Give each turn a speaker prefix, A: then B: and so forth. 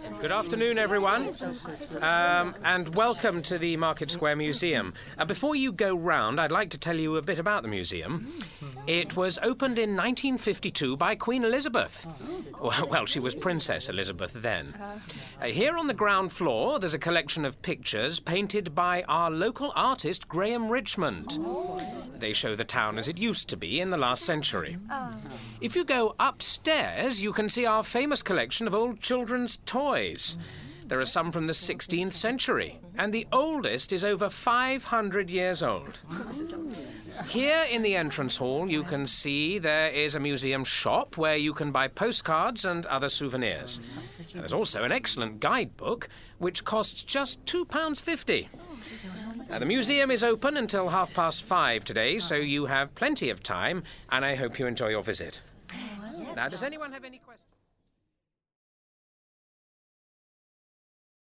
A: Good afternoon, everyone, and welcome to the Market Square Museum. Before you go round, I'd like to tell you a bit about the museum. It was opened in 1952 by Queen Elizabeth. Well, she was Princess Elizabeth then. Here on the ground floor, there's a collection of pictures painted by our local artist, Graham Richmond. They show the town as it used to be in the last century. If you go upstairs, you can see our famous collection of old children's toys. There are some from the 16th century, and the oldest is over 500 years old. Here in the entrance hall, you can see there is a museum shop where you can buy postcards and other souvenirs. And there's also an excellent guidebook, which costs just £2.50. The museum is open until 5:30 today, so you have plenty of time, and I hope you enjoy your visit. Now, does anyone have any questions?